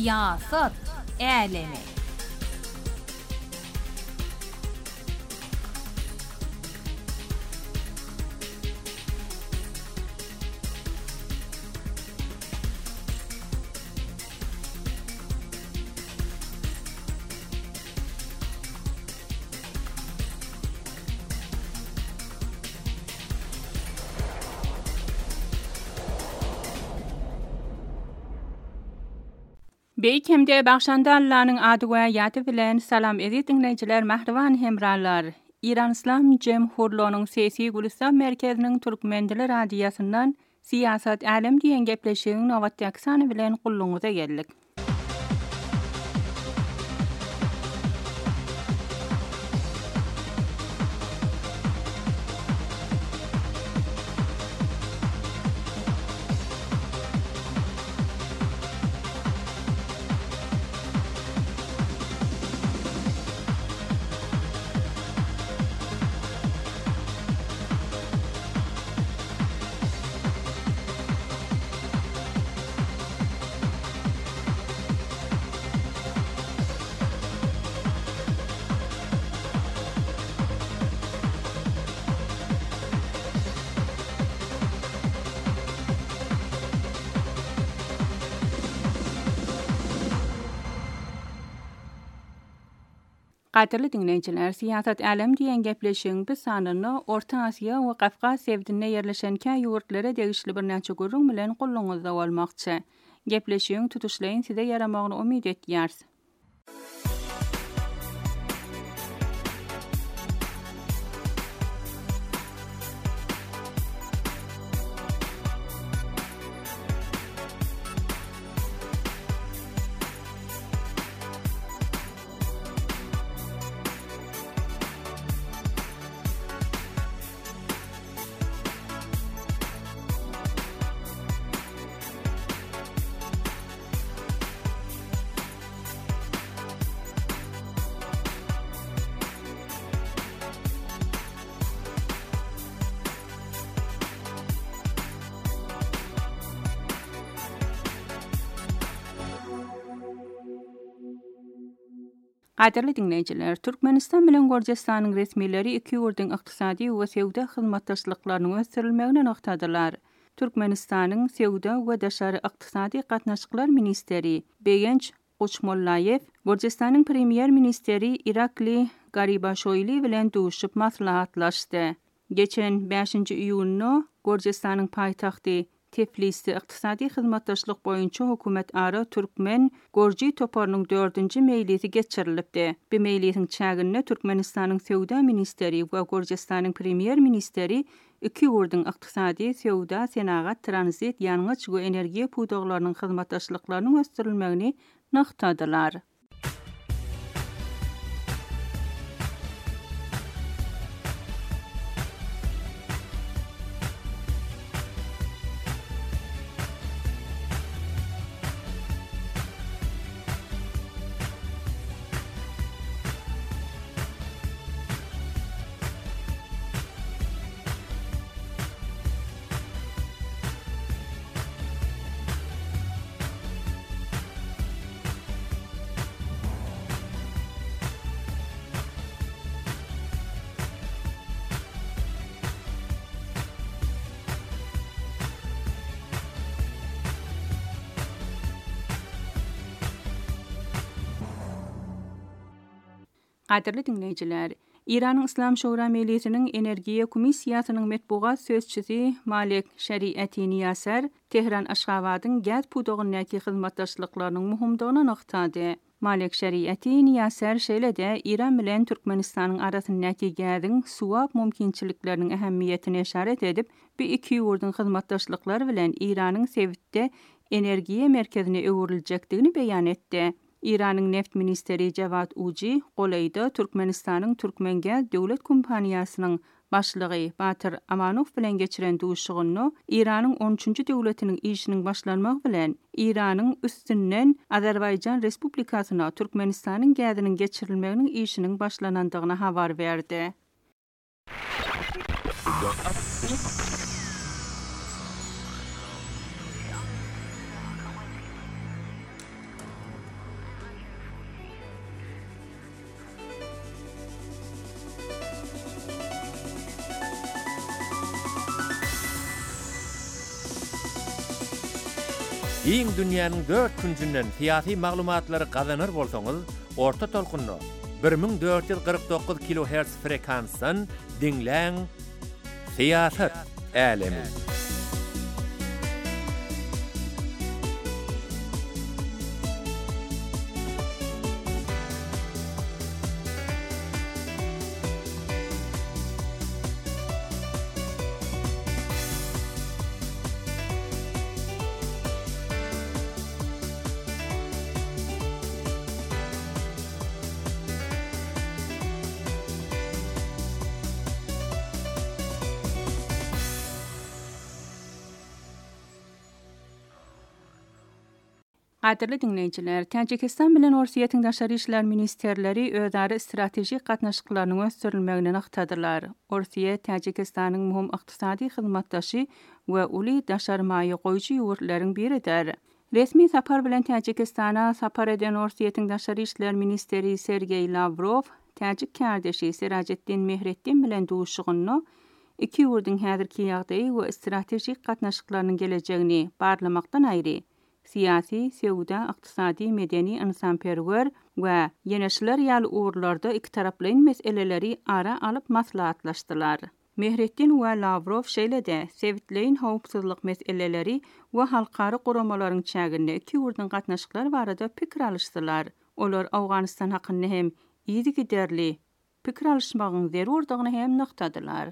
Siyaset alemi. Beýkemde bagşanda Allah'nyň ady we ýaty bilen salam edip dinleýijiler, mähriban hemralar. İran İslam Jemhurluğunyň sesi Gülistan merkeziniň Türkmendiler radiýasyndan siýasat alem diýen gepleşigiň nowatdaky sany bilen gulluňyza geldik. Gaderli dinleýijiler, siýasat alem diýen gepleşigiň bu sanyny Orta Asiýa we Kafkas sebdinde ýerleşen käy ýurtlary degişli bir näçe gurrun bilen gulluňyzda bolmakçy. Gepleşigiň tutuşlaýyn size ýaramagyny umyt etýärs. Gaderli dinleýijiler, Türkmenistan bilen Gürjistanyň resmileri iki ýurdyň ykdysady we sewda hyzmatdaşlyklarynyň ösdirilmegine noktadylar. Türkmenistanyň sewda we daşary ykdysady gatnaşyklar ministeri Begenç Uçmollayev, Gürjistanyň premier ministeri Irakli Garibashoyli bilen duşup maslahatlaşdy. Geçen 5 iýuny Gürjistanyň paýtagty Tiflisde ykdysady hyzmatdaşlyk boýunça hökümet ara Türkmen Gorji toparynyň 4-nji meýlisi geçirilipdi. Bu meýlisiň çägine Türkmenistanyň sewda ministeri we Gürjistanyň premier ministeri iki ýurdyň ykdysady, sewda, senagat, transit, ýalňyç we energiýa puýdaglarynyň hyzmatdaşlyklarynyň ösdirilmegini noktadylar. Gaderli dinleýijiler, İranyň İslam Şura Mejlisiniň Energiýa Komissiýasynyň metbugat sözçüsi Malek Şeriati Niýaser Tehran Aşgabatyň gaz puýdagynyň hyzmatdaşlyklarynyň muhimdygyny noktady. Malek Şeriati Niýaser şeýle-de İran bilen Türkmenistanyň arasyndaky gazyň suwap mümkinçilikleriniň ähemmiýetine işaret edip, bu iki ýurdyň hyzmatdaşlyklary bilen İranyň Sewitde energiýa merkezine öwrüljekdigini beýan etdi. İranyň neft ministeri Javad Uji golayda Türkmenistanyň Türkmengaz döwlet kompaniýasynyň başlygy Batyr Amanow bilen geçiren duşugyny İranyň 13-nji döwletiniň işiniň başlanmagy bilen İranyň üstünden Azerbaýjan Respublikasyna Türkmenistanyň gazynyň geçirilmeginiň işiniň başlanandygyna habar berdi. Iň dünýäniň 4 küncünden siyasi maglumatlary gazanır bolsaňyz, orta tolkunny 1449 kHz frekansdan dinläň. Siýasat älemi. Qadirli dinleyijiler, Tacikistan bilen Orsiýetiň daşary işler ministerleri özara stratejik gatnaşyklarynyň ösdürilmegini aktadylar. Orsiýa Tacikistanyň muhim ykdysady hyzmatdaşy we uly daşarmaýy goýjy ýurtlaryň biridir. Resmi sapar bilen Tacikistana sapar eden Orsiýetiň daşary işler ministeri Sergey Lavrov, Tacik kardeşi Sirajetdin Mehretdin bilen duşugyny iki ýurtyň häzirki ýagdaýy we stratejik gatnaşyklarynyň gelejegini barlamakdan aýry siyasi, sewda, ykdysady, medeni, insanperwer we ýeneşler ýaly uğurlarda iki taraplyň meseleleri ara alyp maslahatlaşdylar. Mehretdin we Lavrov şeýle-de sewitleýin howpsuzlyk meseleleri we halkary guramalaryň çäginde iki ýurtyň gatnaşyklary barada pikir alışdylar. Olar Awganistan hakyny hem ýygy giderli pikir alışmagyň zerurdygyny hem noktadylar.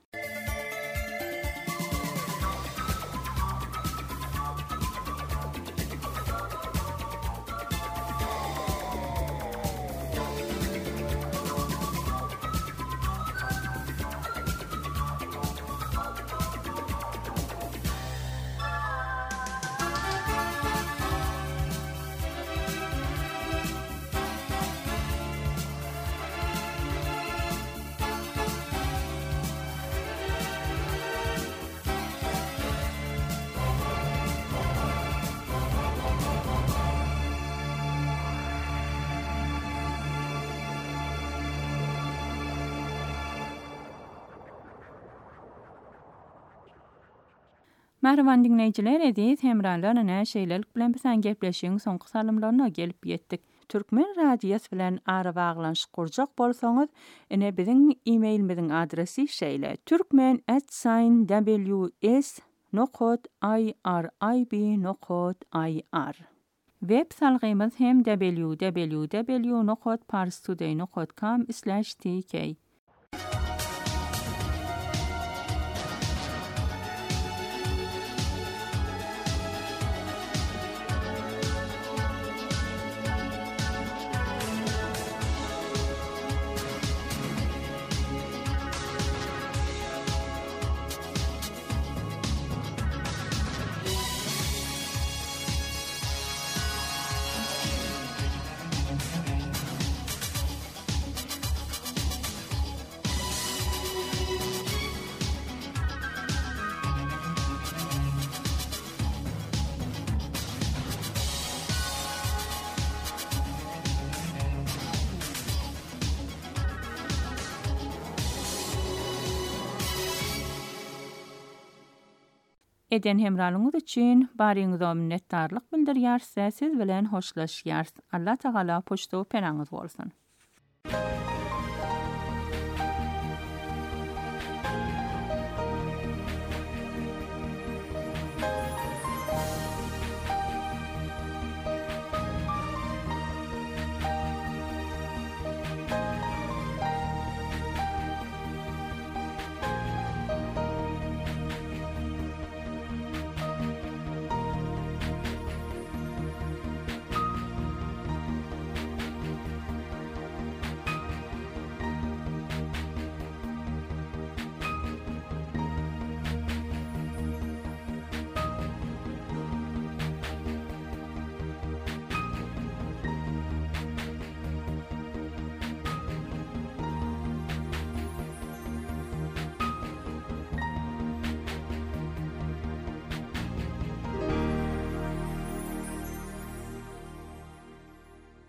Merhaban dinleyijiler, ediz hemralarla näşeýlelik bilen bilen gepleşiň soňky salymlaryna gelip ýetdik. Türkmen radiýasy bilen ara baglanşyk kurjak bolsaňyz, ene biziň e-mailimiziň adresi şeýle: turkmen@ws.irib.ir. Web salgymyz hem www.parstoday.com/tk. Eden hemralyňyz üçin baryňyza minnetdarlyk bildirýär, siz bilen hoşlaşýar. Allah Taala poçta peraňyz bolsun.